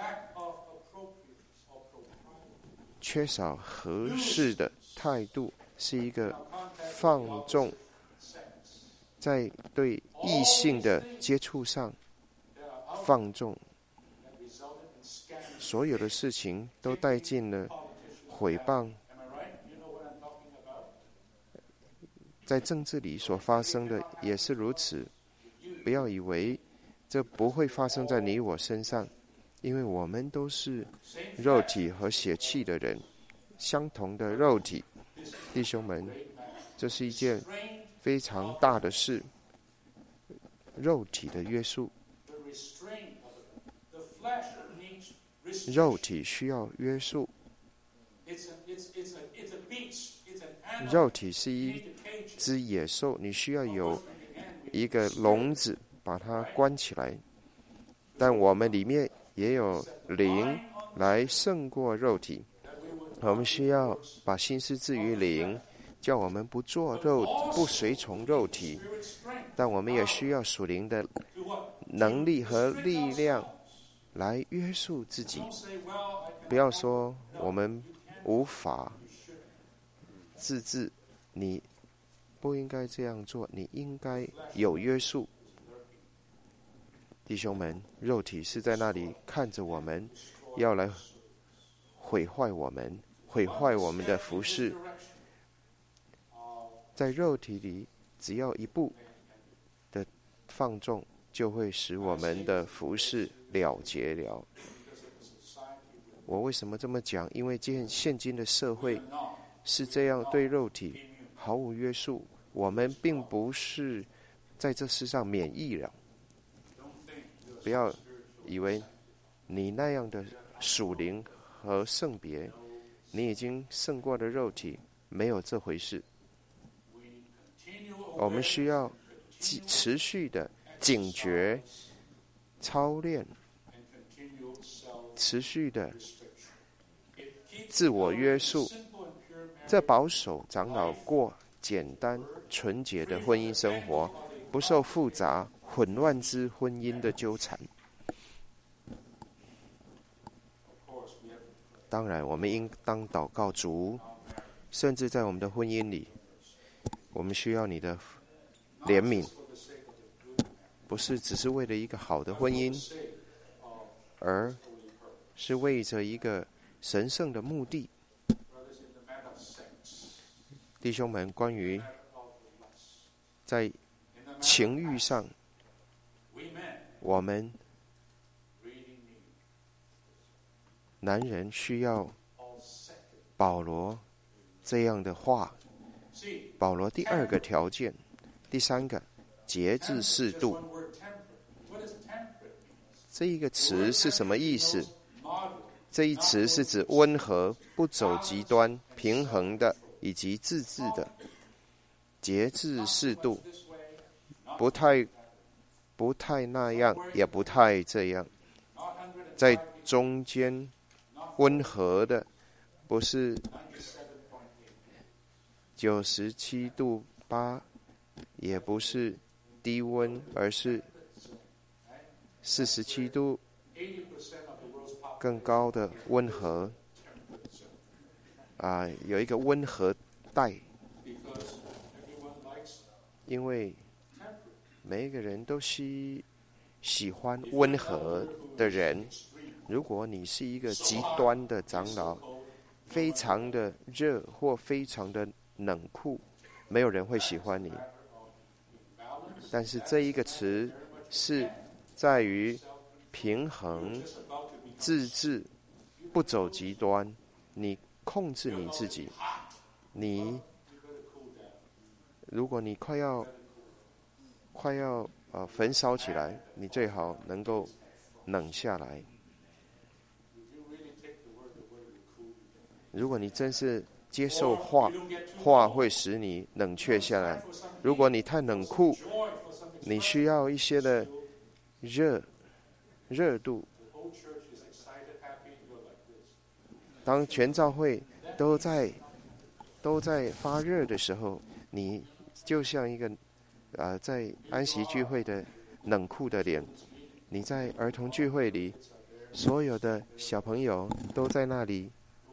缺少合适的态度，是一个放纵，在对异性的接触上放纵。所有的事情都带进了毁谤，在政治里所发生的也是如此。不要以为这不会发生在你我身上，因为我们都是肉体和血气的人，相同的肉体。弟兄们，这是一件非常大的事，肉体的约束。肉体需要约束，肉体是只野兽，你需要有一个笼子把它关起来。但我们里面也有灵来胜过肉体，我们需要把心思置于灵，叫我们不随从肉体，但我们也需要属灵的能力和力量来约束自己。不要说我们无法自制，你不应该这样做，你应该有约束。弟兄们，肉体是在那里看着我们，要来毁坏我们，毁坏我们的服事。在肉体里，只要一步的放纵，就会使我们的服事了结了。我为什么这么讲？因为现今的社会是这样对肉体毫无约束。我们并不是在这世上免疫了。不要以为你那样的属灵和圣别，你已经胜过了肉体，没有这回事。我们需要持续的警觉、操练，持续的自我约束，这保守长老过简单纯洁的婚姻生活，不受复杂混乱之婚姻的纠缠。当然，我们应当祷告主，甚至在我们的婚姻里，我们需要你的怜悯，不是只是为了一个好的婚姻，而是为着一个神圣的目的。弟兄们，关于在情欲上，我们男人需要保罗这样的话。保罗第二个条件，第三个，节制适度。这一个词是什么意思？这一词是指温和、不走极端、平衡的以及自制的。节制适度，不太那样，也不太这样，在中间，温和的，不是97.8度，也不是低温，而是47度，更高的温和。有一个温和带，因为每一个人都喜欢温和的人。如果你是一个极端的长老，非常的热或非常的冷酷，没有人会喜欢你。但是这一个词是在于平衡、自制，不走极端，你控制你自己。如果你快要焚烧起来，你最好能够冷下来。如果你真是接受话会使你冷却下来。如果你太冷酷，你需要一些的热度。当全教会都在发热的时候，你就像一个在安息聚会的冷酷的脸。你在儿童聚会里，所有的小朋友都在那里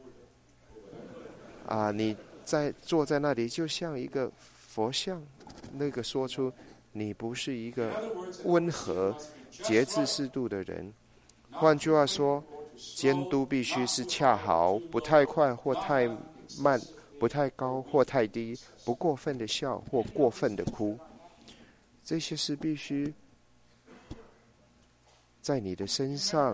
你坐在那里就像一个佛像，那个说出你不是一个温和、节制适度的人。换句话说，监督必须是恰好，不太快或太慢，不太高或太低，不过分的笑或过分的哭。这些事必须在你的身上。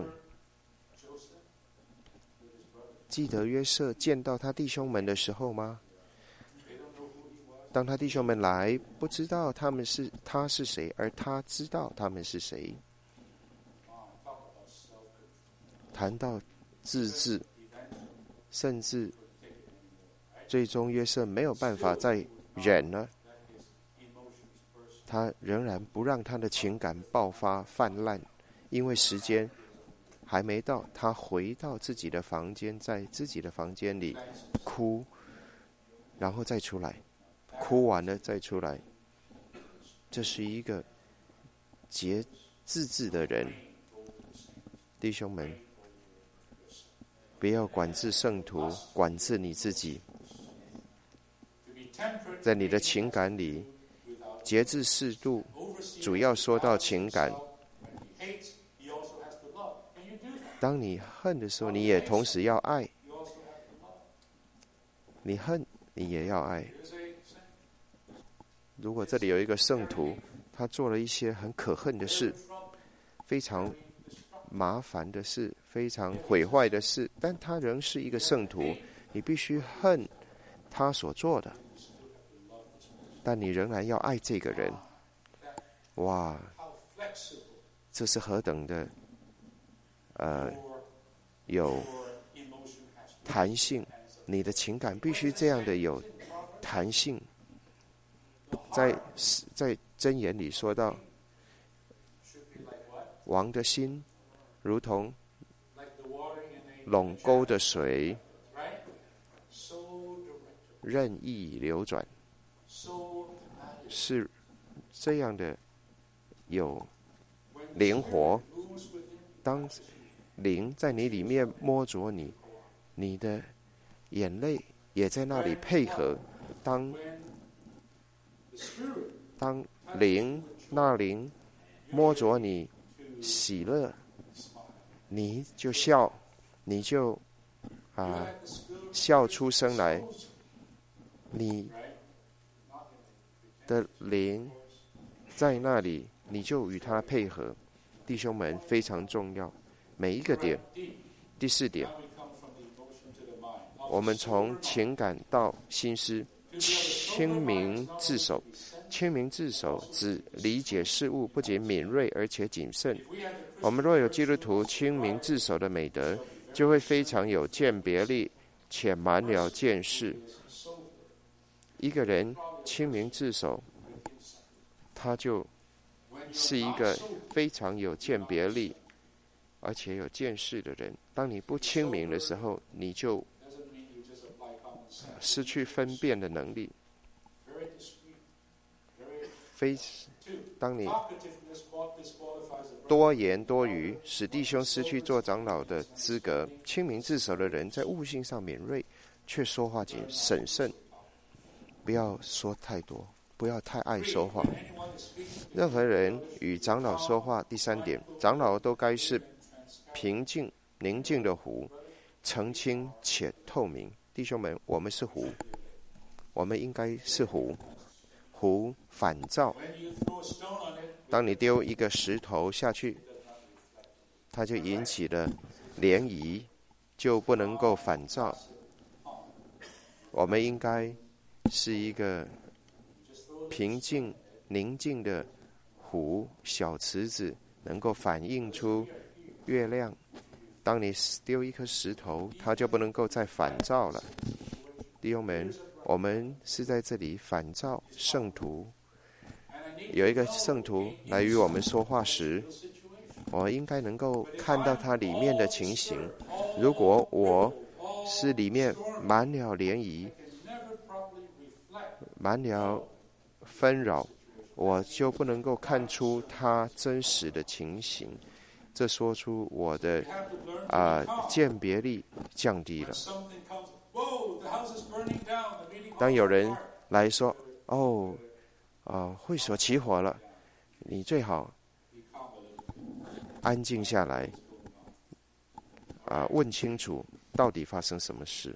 记得约瑟见到他弟兄们的时候吗？当他弟兄们来，不知道他是谁，而他知道他们是谁。谈到自制，甚至最终约瑟没有办法再忍了， 他仍然不让他的情感爆发泛滥，因为时间还没到，他回到自己的房间，在自己的房间里哭，然后再出来，哭完了再出来。这是一个节制的人。弟兄们，不要管制圣徒，管制你自己。在你的情感里，节制适度，主要说到情感。当你恨的时候，你也同时要爱。你恨，你也要爱。如果这里有一个圣徒，他做了一些很可恨的事，非常麻烦的事，非常毁坏的事，但他仍是一个圣徒，你必须恨他所做的，但你仍然要爱这个人。哇，这是何等的有弹性，你的情感必须这样的有弹性。在箴言里说到，王的心如同垄沟的水，任意流转，是这样的有灵活。当灵在你里面摸着你，你的眼泪也在那里配合。当灵摸着你喜乐，你就笑，你就笑出声来。你的灵在那里，你就与他配合。弟兄们，非常重要。每一个点。第4点，我们从情感到心思，清明自守。清明自守指理解事物不仅敏锐而且谨慎。我们若有基督徒清明自守的美德，就会非常有鉴别力且满了见识。一个人清明自守，他就是一个非常有鉴别力而且有见识的人。当你不清明的时候，你就失去分辨的能力。当你多言多语，使弟兄失去做长老的资格。清明自守的人在悟性上敏锐，却说话审慎，不要说太多，不要太爱说话。任何人与长老说话。第3点，长老都该是平静宁静的湖，澄清且透明。弟兄们，我们是湖，我们应该是湖。湖反照，当你丢一个石头下去，它就引起了涟漪，就不能够反照。我们应该是一个平静宁静的湖，小池子，能够反映出月亮。当你丢一颗石头，它就不能够再反照了。弟兄们，我们是在这里反照圣徒。有一个圣徒来与我们说话时，我应该能够看到他里面的情形。如果我是里面满了涟漪，满了纷扰，我就不能够看出他真实的情形。这说出我的鉴别力降低了。当有人来说会所起火了，你最好安静下来，问清楚到底发生什么事。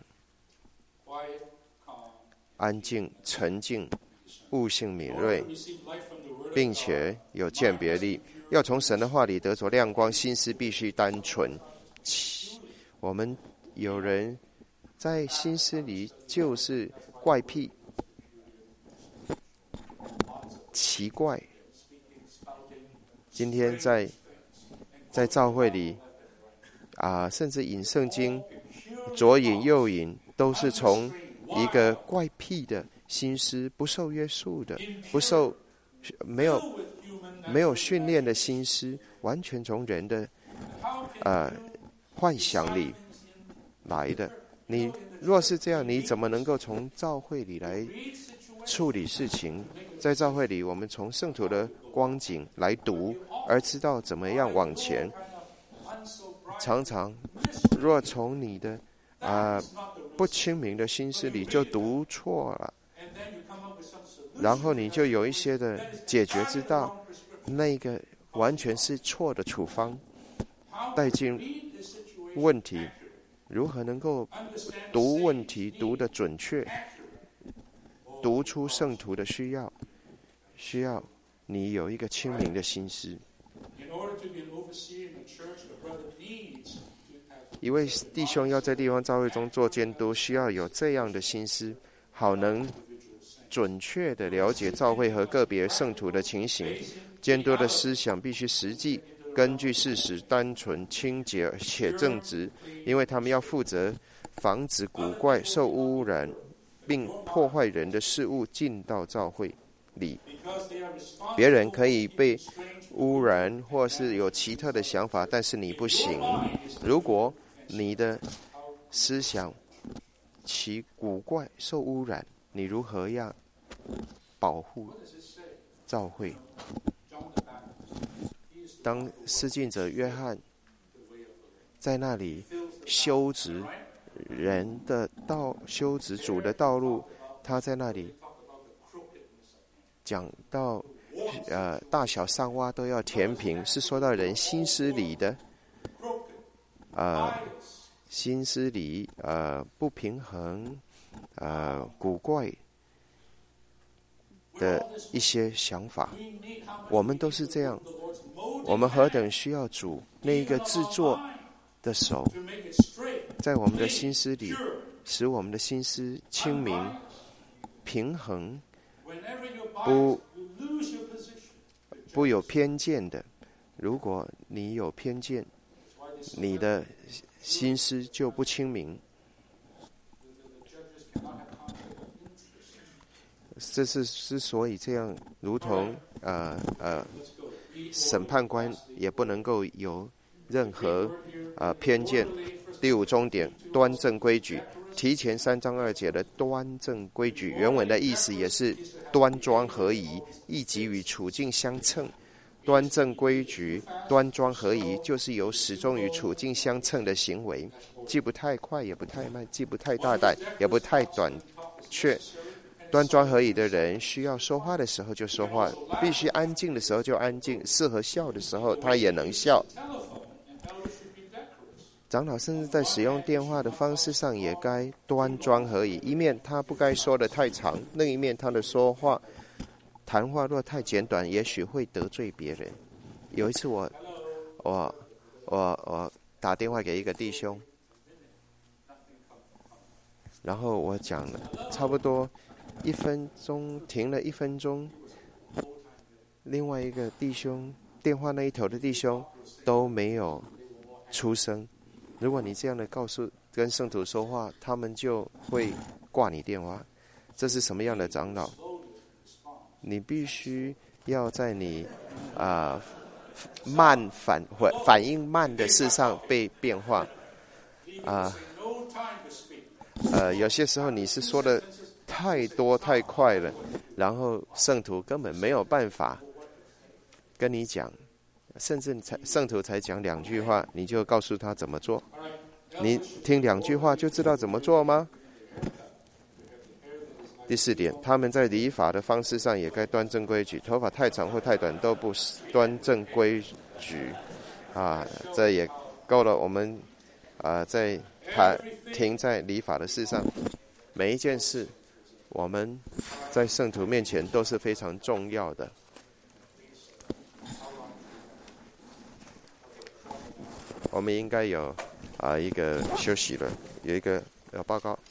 安静、沉静、悟性敏锐，并且有鉴别力，要从神的话里得着亮光，心思必须单纯。我们有人在心思里就是怪癖、奇怪。今天在教会里甚至引圣经左引右引，都是从一个怪癖的心思，不受约束的，不受没有训练的心思，完全从人的幻想里来的。你若是这样，你怎么能够从教会里来处理事情？在教会里，我们从圣徒的光景来读，而知道怎么样往前。常常若从你的不清明的心思里就读错了，然后你就有一些的解决之道，那个完全是错的处方，带进问题。如何能够读问题读得准确，读出圣徒的需要你有一个清明的心思。一位弟兄要在地方教会中做监督，需要有这样的心思，好能准确地了解教会和个别圣徒的情形。监督的思想必须实际，根据事实，单纯、清洁且正直，因为他们要负责防止古怪、受污染并破坏人的事物进到教会里。别人可以被污染或是有奇特的想法，但是你不行。如果你的思想其古怪、受污染，你如何样保护教会？当施浸者约翰在那里修直人的道，修直主的道路，他在那里讲到大小山洼都要填平，是说到人心思里的心思里不平衡古怪的一些想法。我们都是这样，我们何等需要主那一个制作的手，在我们的心思里，使我们的心思清明平衡，不有偏见的。如果你有偏见，你的心思就不清明。这是之所以这样，如同审判官也不能够有任何偏见。第五重点，端正规矩。提前3章2节的端正规矩，原文的意思也是端庄合宜，意即与处境相称。端正规矩、端庄合宜，就是有始终与处境相称的行为，既不太快也不太慢，既不太大胆也不太短缺。端庄合宜的人需要说话的时候就说话，必须安静的时候就安静，适合笑的时候他也能笑。长老甚至在使用电话的方式上也该端庄合宜，一面他不该说得太长，另一面他的谈话若太简短，也许会得罪别人。有一次我打电话给一个弟兄，然后我讲了差不多1分钟，停了1分钟，另外一个弟兄，电话那一头的弟兄都没有出声。如果你这样的跟圣徒说话，他们就会挂你电话。这是什么样的长老？你必须要在你反应慢的事上被变化。有些时候你是说的太多太快了，然后圣徒根本没有办法跟你讲，甚至圣徒才讲2句话，你就告诉他怎么做。你听2句话就知道怎么做吗？第4点，他们在理发的方式上也该端正规矩，头发太长或太短都不端正规矩。这也够了。我们停在理发的事上，每一件事我们在圣徒面前都是非常重要的。我们应该有一个休息了，有一个报告。